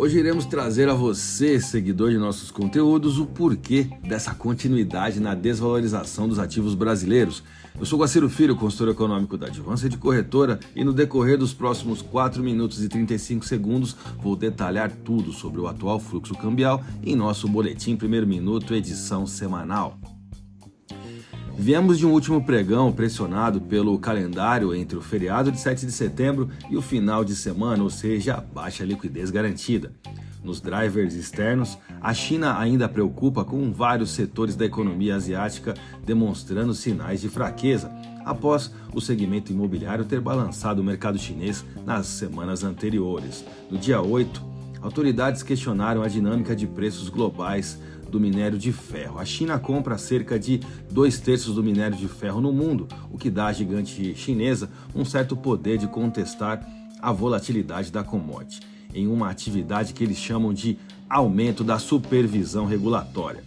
Hoje iremos trazer a você, seguidor de nossos conteúdos, o porquê dessa continuidade na desvalorização dos ativos brasileiros. Eu sou Guaciro Filho, consultor econômico da Advança de Corretora, e no decorrer dos próximos 4 minutos e 35 segundos vou detalhar tudo sobre o atual fluxo cambial em nosso Boletim Primeiro Minuto, edição semanal. Viemos de um último pregão pressionado pelo calendário entre o feriado de 7 de setembro e o final de semana, ou seja, a baixa liquidez garantida. Nos drivers externos, a China ainda preocupa com vários setores da economia asiática demonstrando sinais de fraqueza, após o segmento imobiliário ter balançado o mercado chinês nas semanas anteriores. No dia 8, autoridades questionaram a dinâmica de preços globais do minério de ferro. A China compra cerca de 2/3 do minério de ferro no mundo, o que dá à gigante chinesa um certo poder de contestar a volatilidade da commodity, em uma atividade que eles chamam de aumento da supervisão regulatória.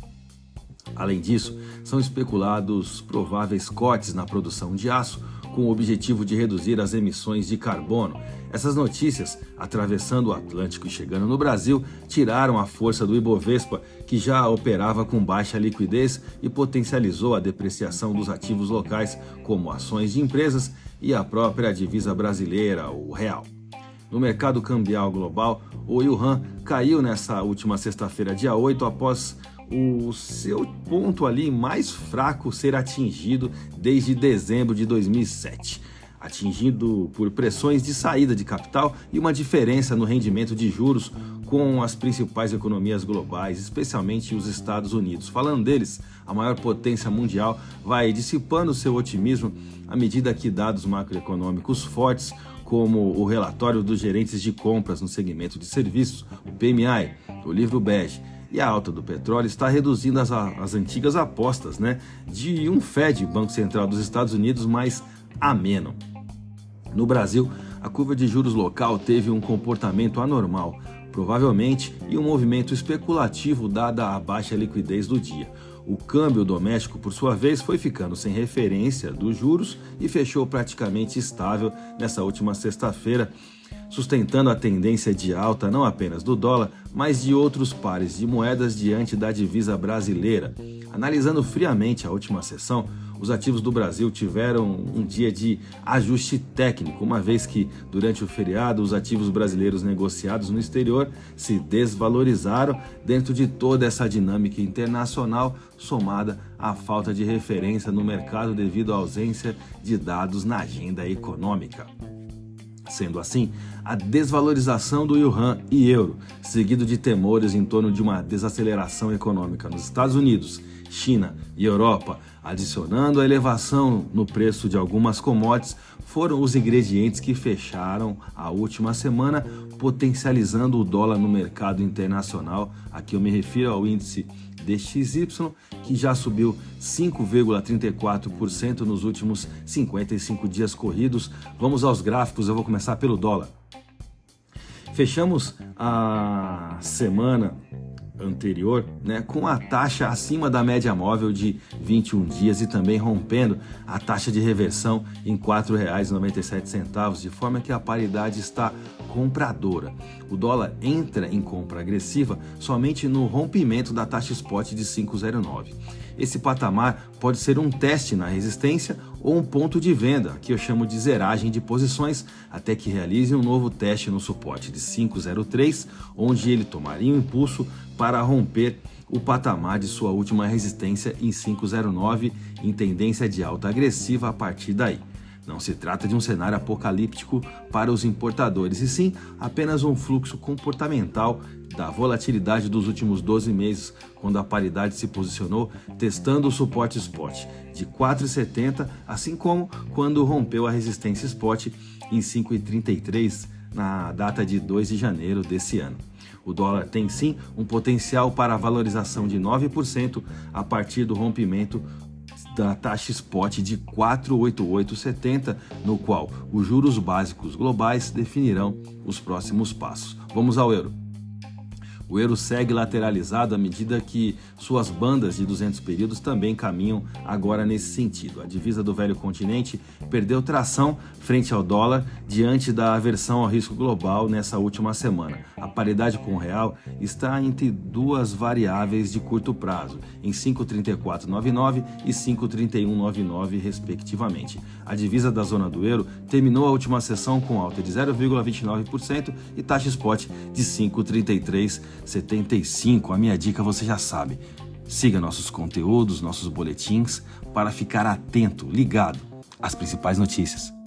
Além disso, são especulados prováveis cortes na produção de aço, com o objetivo de reduzir as emissões de carbono. Essas notícias, atravessando o Atlântico e chegando no Brasil, tiraram a força do Ibovespa, que já operava com baixa liquidez e potencializou a depreciação dos ativos locais, como ações de empresas e a própria divisa brasileira, o real. No mercado cambial global, o Yuan caiu nessa última sexta-feira, dia 8, após o seu ponto ali mais fraco ser atingido desde dezembro de 2007, atingido por pressões de saída de capital e uma diferença no rendimento de juros com as principais economias globais, especialmente os Estados Unidos. Falando deles, a maior potência mundial vai dissipando seu otimismo à medida que dados macroeconômicos fortes, como o relatório dos gerentes de compras no segmento de serviços, o PMI, o livro bege, e a alta do petróleo está reduzindo as antigas apostas, de um Fed, Banco Central dos Estados Unidos, mais ameno. No Brasil, a curva de juros local teve um comportamento anormal, provavelmente em um movimento especulativo dada a baixa liquidez do dia. O câmbio doméstico, por sua vez, foi ficando sem referência dos juros e fechou praticamente estável nessa última sexta-feira, sustentando a tendência de alta não apenas do dólar, mas de outros pares de moedas diante da divisa brasileira. Analisando friamente a última sessão, os ativos do Brasil tiveram um dia de ajuste técnico, uma vez que, durante o feriado, os ativos brasileiros negociados no exterior se desvalorizaram dentro de toda essa dinâmica internacional, somada à falta de referência no mercado devido à ausência de dados na agenda econômica. Sendo assim, a desvalorização do Yuan e euro, seguido de temores em torno de uma desaceleração econômica nos Estados Unidos, China e Europa, adicionando a elevação no preço de algumas commodities, foram os ingredientes que fecharam a última semana, potencializando o dólar no mercado internacional. Aqui eu me refiro ao índice DXY, que já subiu 5,34% nos últimos 55 dias corridos. Vamos aos gráficos, eu vou começar pelo dólar. Fechamos a semana anterior, com a taxa acima da média móvel de 21 dias e também rompendo a taxa de reversão em R$ 4,97, de forma que a paridade está compradora. O dólar entra em compra agressiva somente no rompimento da taxa spot de 5,09. Esse patamar pode ser um teste na resistência ou um ponto de venda, que eu chamo de zeragem de posições, até que realize um novo teste no suporte de 5,03, onde ele tomaria um impulso para romper o patamar de sua última resistência em 5,09, em tendência de alta agressiva a partir daí. Não se trata de um cenário apocalíptico para os importadores, e sim apenas um fluxo comportamental da volatilidade dos últimos 12 meses, quando a paridade se posicionou testando o suporte spot de 4,70, assim como quando rompeu a resistência spot em 5,33 na data de 2 de janeiro desse ano. O dólar tem sim um potencial para a valorização de 9% a partir do rompimento da taxa spot de 4,8870, no qual os juros básicos globais definirão os próximos passos. Vamos ao euro. O euro segue lateralizado à medida que suas bandas de 200 períodos também caminham agora nesse sentido. A divisa do velho continente perdeu tração frente ao dólar diante da aversão ao risco global nessa última semana. A paridade com o real está entre duas variáveis de curto prazo, em 5,3499 e 5,3199 respectivamente. A divisa da zona do euro terminou a última sessão com alta de 0,29% e taxa spot de 5,3375. A minha dica você já sabe. Siga nossos conteúdos, nossos boletins para ficar atento, ligado às principais notícias.